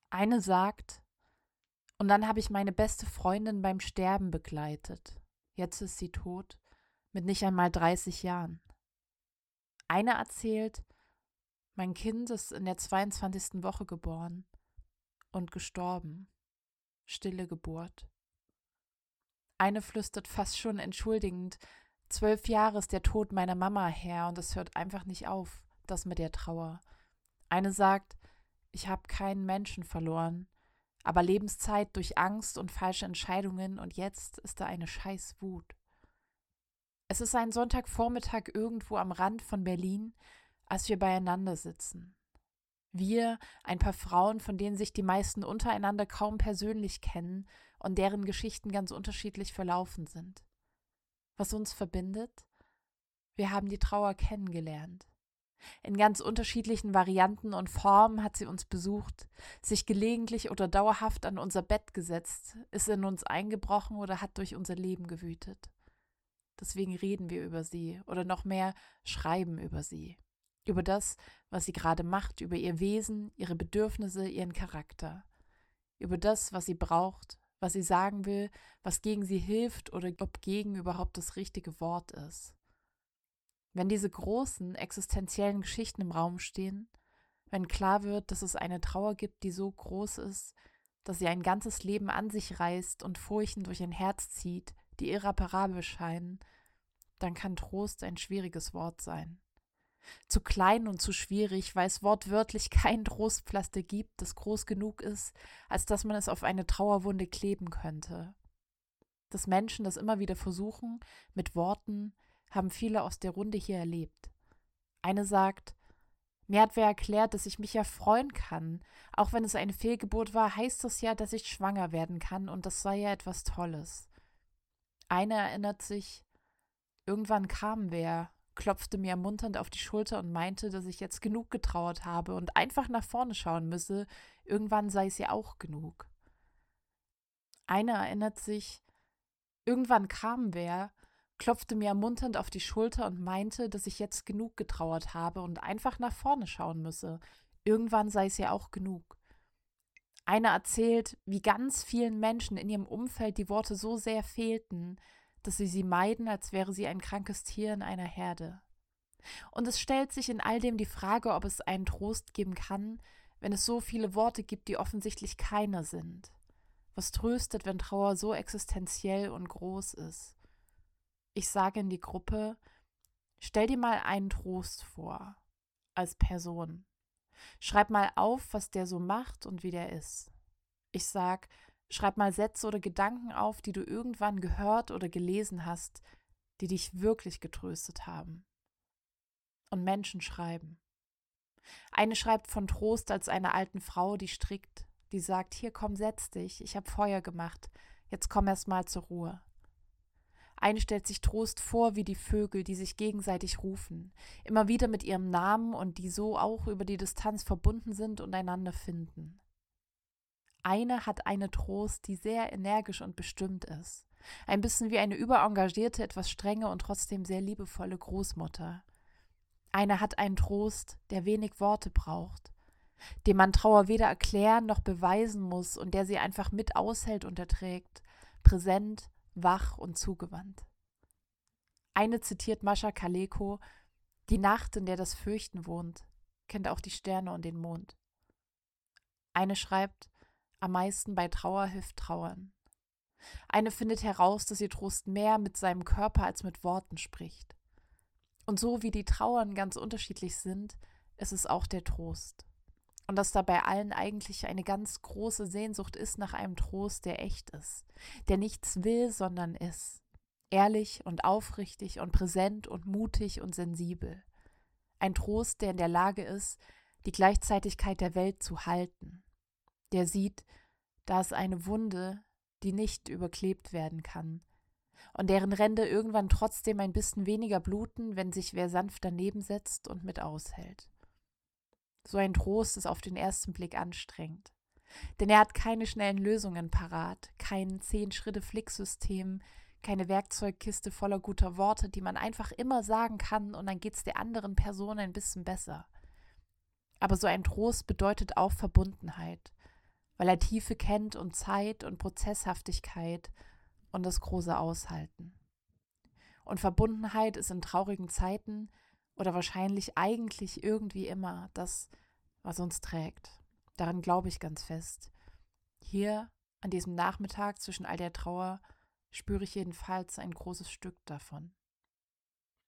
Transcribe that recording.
Eine sagt, und dann habe ich meine beste Freundin beim Sterben begleitet. Jetzt ist sie tot, mit nicht einmal 30 Jahren. Eine erzählt, mein Kind ist in der 22. Woche geboren und gestorben. Stille Geburt. Eine flüstert fast schon entschuldigend, 12 Jahre ist der Tod meiner Mama her und es hört einfach nicht auf, das mit der Trauer. Eine sagt, ich habe keinen Menschen verloren, aber Lebenszeit durch Angst und falsche Entscheidungen und jetzt ist da eine Scheißwut. Es ist ein Sonntagvormittag irgendwo am Rand von Berlin, als wir beieinander sitzen. Wir, ein paar Frauen, von denen sich die meisten untereinander kaum persönlich kennen und deren Geschichten ganz unterschiedlich verlaufen sind. Was uns verbindet? Wir haben die Trauer kennengelernt. In ganz unterschiedlichen Varianten und Formen hat sie uns besucht, sich gelegentlich oder dauerhaft an unser Bett gesetzt, ist in uns eingebrochen oder hat durch unser Leben gewütet. Deswegen reden wir über sie oder noch mehr schreiben über sie. Über das, was sie gerade macht, über ihr Wesen, ihre Bedürfnisse, ihren Charakter. Über das, was sie braucht, was sie sagen will, was gegen sie hilft oder ob gegen überhaupt das richtige Wort ist. Wenn diese großen, existenziellen Geschichten im Raum stehen, wenn klar wird, dass es eine Trauer gibt, die so groß ist, dass sie ein ganzes Leben an sich reißt und Furchen durch ein Herz zieht, die irreparabel scheinen, dann kann Trost ein schwieriges Wort sein. Zu klein und zu schwierig, weil es wortwörtlich kein Trostpflaster gibt, das groß genug ist, als dass man es auf eine Trauerwunde kleben könnte. Dass Menschen das immer wieder versuchen, mit Worten, haben viele aus der Runde hier erlebt. Eine sagt, mir hat wer erklärt, dass ich mich ja freuen kann. Auch wenn es eine Fehlgeburt war, heißt das ja, dass ich schwanger werden kann und das sei ja etwas Tolles. Eine erinnert sich, irgendwann kam wer, klopfte mir ermunternd auf die Schulter und meinte, dass ich jetzt genug getrauert habe und einfach nach vorne schauen müsse, irgendwann sei es ja auch genug. Eine erinnert sich, irgendwann kam wer, klopfte mir ermunternd auf die Schulter und meinte, dass ich jetzt genug getrauert habe und einfach nach vorne schauen müsse. Irgendwann sei es ja auch genug. Eine erzählt, wie ganz vielen Menschen in ihrem Umfeld die Worte so sehr fehlten, dass sie meiden, als wäre sie ein krankes Tier in einer Herde. Und es stellt sich in all dem die Frage, ob es einen Trost geben kann, wenn es so viele Worte gibt, die offensichtlich keiner sind. Was tröstet, wenn Trauer so existenziell und groß ist? Ich sage in die Gruppe, stell dir mal einen Trost vor, als Person. Schreib mal auf, was der so macht und wie der ist. Ich sag, schreib mal Sätze oder Gedanken auf, die du irgendwann gehört oder gelesen hast, die dich wirklich getröstet haben. Und Menschen schreiben. Eine schreibt von Trost als einer alten Frau, die strickt, die sagt, hier komm, setz dich, ich hab Feuer gemacht, jetzt komm erst mal zur Ruhe. Eine stellt sich Trost vor wie die Vögel, die sich gegenseitig rufen, immer wieder mit ihrem Namen und die so auch über die Distanz verbunden sind und einander finden. Eine hat eine Trost, die sehr energisch und bestimmt ist. Ein bisschen wie eine überengagierte, etwas strenge und trotzdem sehr liebevolle Großmutter. Eine hat einen Trost, der wenig Worte braucht, dem man Trauer weder erklären noch beweisen muss und der sie einfach mit aushält und erträgt, präsent, wach und zugewandt. Eine zitiert Mascha Kaleko, die Nacht, in der das Fürchten wohnt, kennt auch die Sterne und den Mond. Eine schreibt, am meisten bei Trauer hilft Trauern. Eine findet heraus, dass ihr Trost mehr mit seinem Körper als mit Worten spricht. Und so wie die Trauern ganz unterschiedlich sind, ist es auch der Trost. Und dass da bei allen eigentlich eine ganz große Sehnsucht ist nach einem Trost, der echt ist, der nichts will, sondern ist. Ehrlich und aufrichtig und präsent und mutig und sensibel. Ein Trost, der in der Lage ist, die Gleichzeitigkeit der Welt zu halten. Der sieht, da ist eine Wunde, die nicht überklebt werden kann. Und deren Ränder irgendwann trotzdem ein bisschen weniger bluten, wenn sich wer sanft daneben setzt und mit aushält. So ein Trost ist auf den ersten Blick anstrengend. Denn er hat keine schnellen Lösungen parat, kein 10-Schritte-Flick-System, keine Werkzeugkiste voller guter Worte, die man einfach immer sagen kann und dann geht's der anderen Person ein bisschen besser. Aber so ein Trost bedeutet auch Verbundenheit. weil er Tiefe kennt und Zeit und Prozesshaftigkeit und das große Aushalten. Und Verbundenheit ist in traurigen Zeiten oder wahrscheinlich eigentlich irgendwie immer das, was uns trägt. Daran glaube ich ganz fest. Hier an diesem Nachmittag zwischen all der Trauer spüre ich jedenfalls ein großes Stück davon.